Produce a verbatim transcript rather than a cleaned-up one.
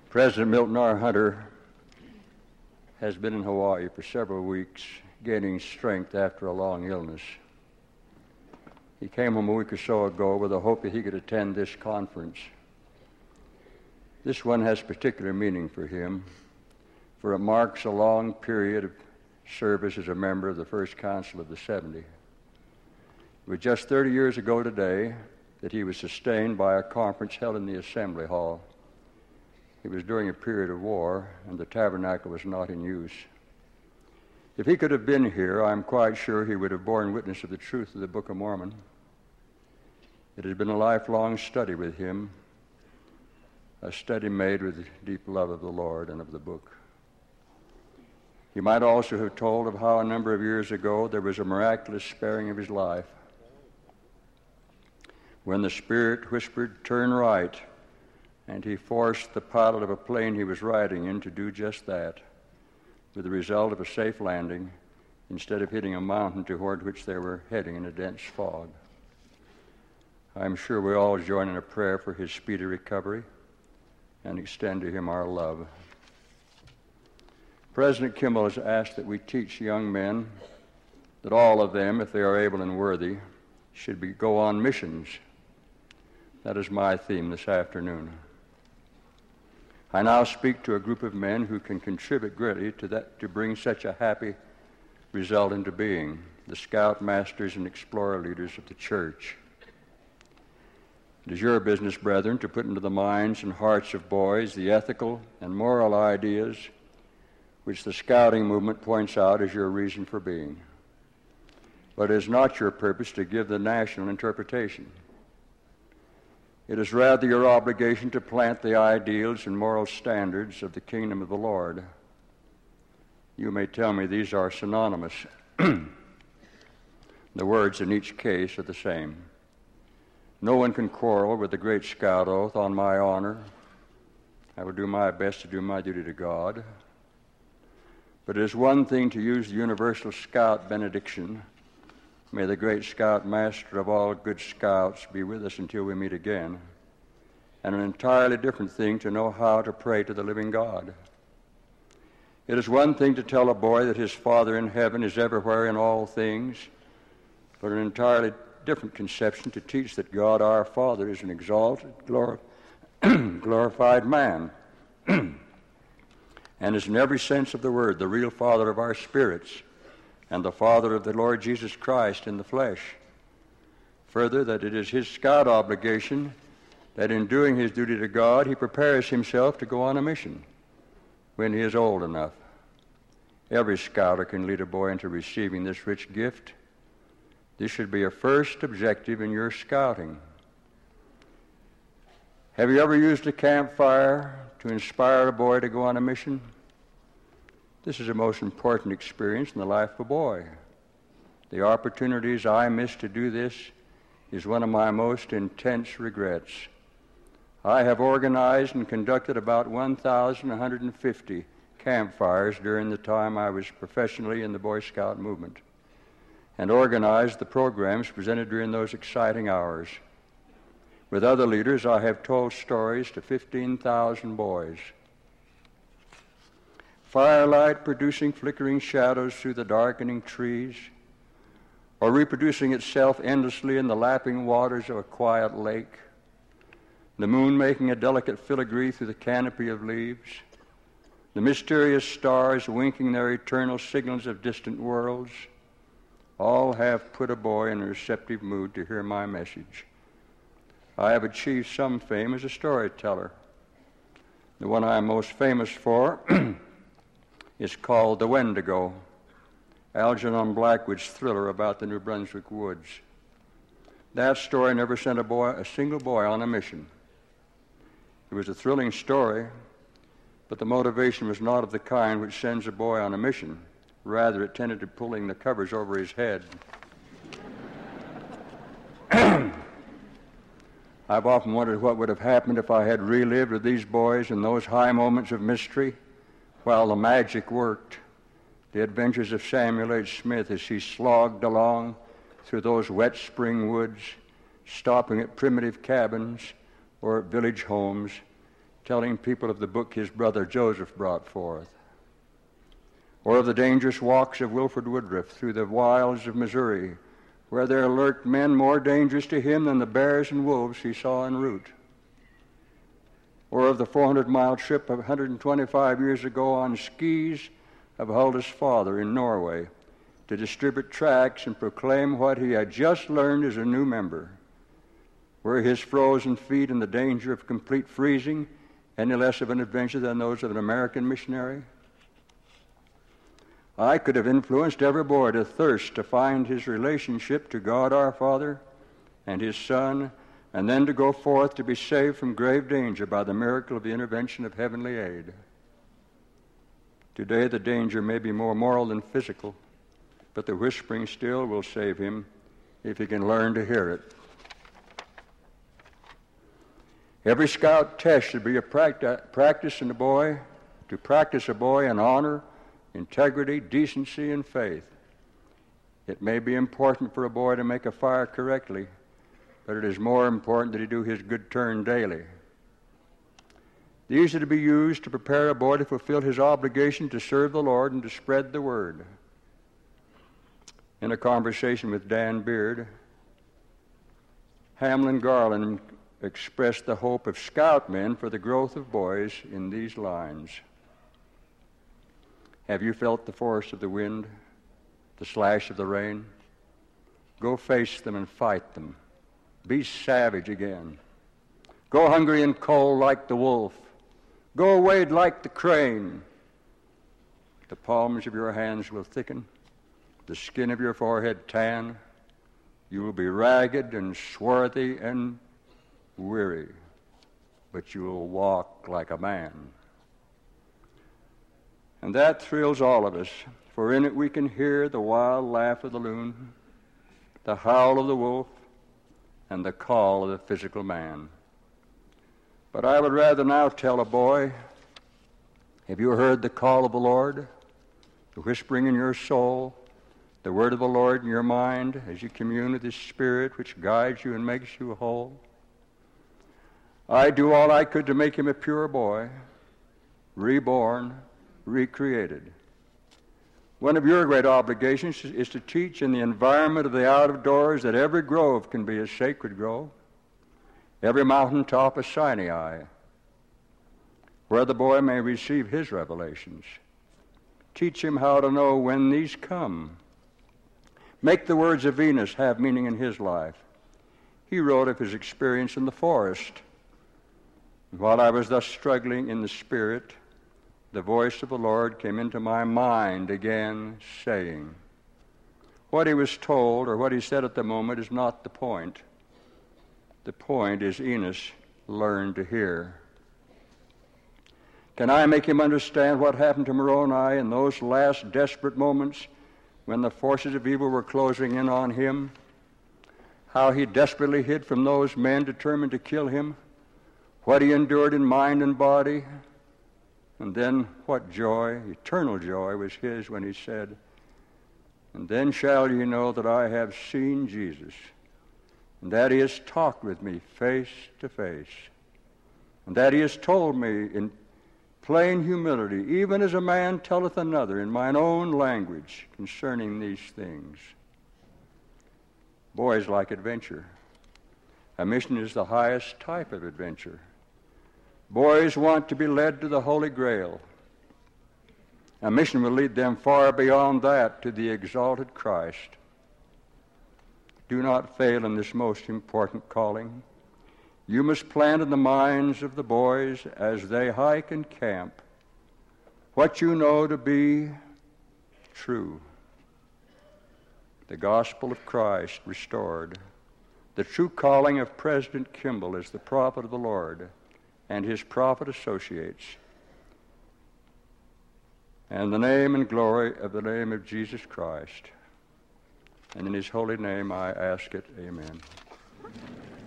President Milton R. Hunter has been in Hawaii for several weeks, gaining strength after a long illness. He came home a week or so ago with the hope that he could attend this conference. This one has particular meaning for him, for it marks a long period of service as a member of the First Council of the seventy. It was just thirty years ago today that he was sustained by a conference held in the Assembly Hall. It was during a period of war, and the tabernacle was not in use. If he could have been here, I'm quite sure he would have borne witness of the truth of the Book of Mormon. It has been a lifelong study with him, a study made with deep love of the Lord and of the book. He might also have told of how a number of years ago there was a miraculous sparing of his life, when the Spirit whispered, "Turn right," and he forced the pilot of a plane he was riding in to do just that, with the result of a safe landing instead of hitting a mountain toward which they were heading in a dense fog. I'm sure we all join in a prayer for his speedy recovery and extend to him our love. President Kimball has asked that we teach young men that all of them, if they are able and worthy, should be, go on missions. That is my theme this afternoon. I now speak to a group of men who can contribute greatly to that, to bring such a happy result into being, the scout masters and explorer leaders of the church. It is your business, brethren, to put into the minds and hearts of boys the ethical and moral ideas which the scouting movement points out as your reason for being. But it is not your purpose to give the national interpretation. It is rather your obligation to plant the ideals and moral standards of the kingdom of the Lord. You may tell me these are synonymous. The words in each case are the same. No one can quarrel with the great scout oath, "On my honor, I will do my best to do my duty to God." But it is one thing to use the universal scout benediction, "May the great scout master of all good scouts be with us until we meet again," and an entirely different thing to know how to pray to the living God. It is one thing to tell a boy that his Father in heaven is everywhere in all things, but an entirely different conception to teach that God our Father is an exalted, glor- glorified man, and is in every sense of the word the real Father of our spirits, and the Father of the Lord Jesus Christ in the flesh. Further, that it is his scout obligation that in doing his duty to God, he prepares himself to go on a mission when he is old enough. Every scouter can lead a boy into receiving this rich gift. This should be a first objective in your scouting. Have you ever used a campfire to inspire a boy to go on a mission? This is a most important experience in the life of a boy. The opportunities I miss to do this is one of my most intense regrets. I have organized and conducted about one thousand one hundred fifty campfires during the time I was professionally in the Boy Scout movement, and organized the programs presented during those exciting hours. With other leaders, I have told stories to fifteen thousand boys. Firelight producing flickering shadows through the darkening trees, or reproducing itself endlessly in the lapping waters of a quiet lake, the moon making a delicate filigree through the canopy of leaves, the mysterious stars winking their eternal signals of distant worlds, all have put a boy in a receptive mood to hear my message. I have achieved some fame as a storyteller. The one I am most famous for is called The Wendigo, Algernon Blackwood's thriller about the New Brunswick woods. That story never sent a boy, a single boy on a mission. It was a thrilling story, but the motivation was not of the kind which sends a boy on a mission. Rather, it tended to pulling the covers over his head. I've often wondered what would have happened if I had relived with these boys in those high moments of mystery while the magic worked. The adventures of Samuel H. Smith as he slogged along through those wet spring woods, stopping at primitive cabins or at village homes, telling people of the book his brother Joseph brought forth, or of the dangerous walks of Wilford Woodruff through the wilds of Missouri, where there lurked men more dangerous to him than the bears and wolves he saw en route, or of the four hundred mile trip of one hundred twenty-five years ago on skis of Huldah's father in Norway to distribute tracts and proclaim what he had just learned as a new member. Were his frozen feet in the danger of complete freezing any less of an adventure than those of an American missionary? I could have influenced every boy to thirst to find his relationship to God our Father and his Son, and then to go forth to be saved from grave danger by the miracle of the intervention of heavenly aid. Today the danger may be more moral than physical, but the whispering still will save him if he can learn to hear it. Every scout test should be a practi- practice in a boy, to practice a boy in honor, integrity, decency, and faith. It may be important for a boy to make a fire correctly, but it is more important that he do his good turn daily. These are to be used to prepare a boy to fulfill his obligation to serve the Lord and to spread the word. In a conversation with Dan Beard, Hamlin Garland expressed the hope of scout men for the growth of boys in these lines. Have you felt the force of the wind, the slash of the rain? Go face them and fight them. Be savage again. Go hungry and cold like the wolf. Go wade like the crane. The palms of your hands will thicken, the skin of your forehead tan. You will be ragged and swarthy and weary, but you will walk like a man. And that thrills all of us, for in it we can hear the wild laugh of the loon, the howl of the wolf, and the call of the physical man. But I would rather now tell a boy, have you heard the call of the Lord, the whispering in your soul, the word of the Lord in your mind as you commune with his Spirit which guides you and makes you whole? I do all I could to make him a pure boy, reborn, recreated. One of your great obligations is to teach in the environment of the out of doors that every grove can be a sacred grove, every mountaintop a Sinai, where the boy may receive his revelations. Teach him how to know when these come. Make the words of Venus have meaning in his life. He wrote of his experience in the forest. While I was thus struggling in the Spirit, the voice of the Lord came into my mind again, saying, what he was told or what he said at the moment is not the point. The point is Enos learned to hear. Can I make him understand what happened to Moroni in those last desperate moments when the forces of evil were closing in on him? How he desperately hid from those men determined to kill him? What he endured in mind and body? And then what joy, eternal joy, was his when he said, and then shall ye know that I have seen Jesus, and that he has talked with me face to face, and that he has told me in plain humility, even as a man telleth another in mine own language concerning these things. Boys like adventure. A mission is the highest type of adventure. Boys want to be led to the Holy Grail. A mission will lead them far beyond that to the exalted Christ. Do not fail in this most important calling. You must plant in the minds of the boys as they hike and camp what you know to be true. The gospel of Christ restored. The true calling of President Kimball as the prophet of the Lord and his prophet associates. And the name and glory of the name of Jesus Christ. And in his holy name I ask it, amen.